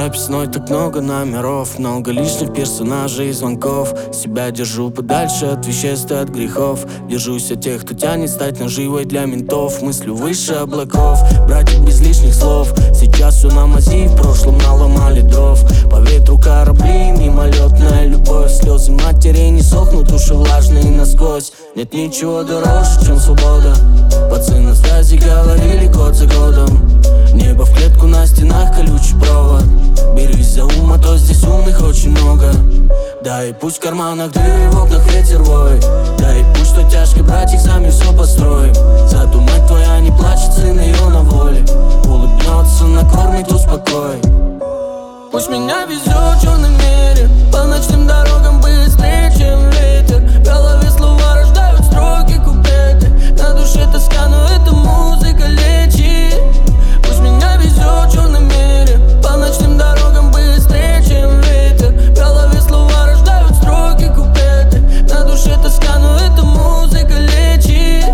записной так много номеров, много лишних персонажей и звонков. Себя держу подальше от веществ и от грехов. Держусь от тех, кто тянет стать наживой для ментов. Мыслю выше облаков, братья без лишних слов. Сейчас все на мази, в прошлом наломали дров. По ветру корабли, мимолетная любовь. Слезы матери не сохнут, уши влажные насквозь. Нет ничего дороже, чем свобода. Пацаны на связи говорили год за годом. Небо в клетку, на стенах колючий провод. Берись за ум, а то здесь умных очень много. Да и пусть в карманах дыры, в окнах ветер воет. Да и пусть что тяжко, братья, сами все построим. Зато мать твоя не плачет, сын ее на воле. Улыбнется, накормит, успокоит. Пусть меня везет черный мерин, по ночным дорогам быстрее, чем ветер. В голове слова рождают строки, куплеты. На душе тоска, но эта музыка лечит. Пусть меня везет черный мерин, по ночным дорогам быстрее, чем ветер. В голове слова рождают строки, куплеты. На душе тоска, но эта музыка лечит.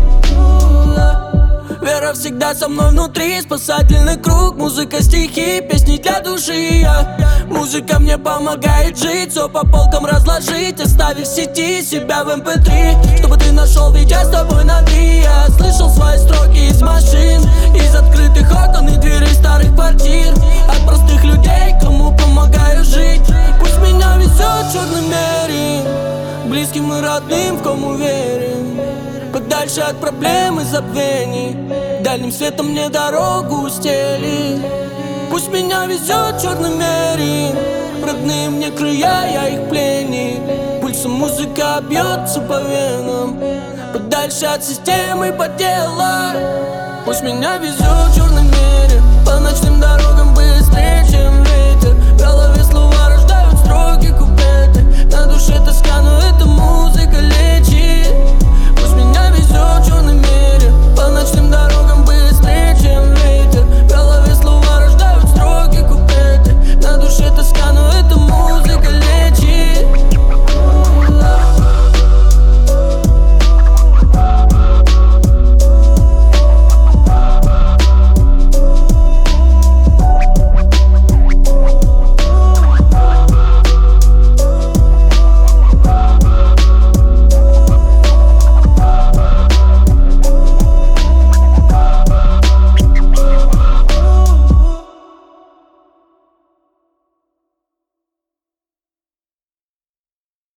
Вера всегда со мной внутри, спасательный круг. Музыка, стихи, песни для души. Музыка мне помогает жить, все по полкам разложить, оставив в сети себя в MP3. Чтобы ты нашел, ведь я с тобой на «ты». Я слышал свои строки из машин, из открытых окон и дверей старых квартир. От простых людей, кому помогаю жить. Пусть меня везет черный мерин, близким и родным, в ком уверен. Подальше от проблем и забвений, дальним светом мне дорогу устели. Пусть меня везет черный мерин, родные мне края, я их пленник. Пульсом музыка бьется по венам, подальше от системы, по делу. Пусть меня везет черный мерин.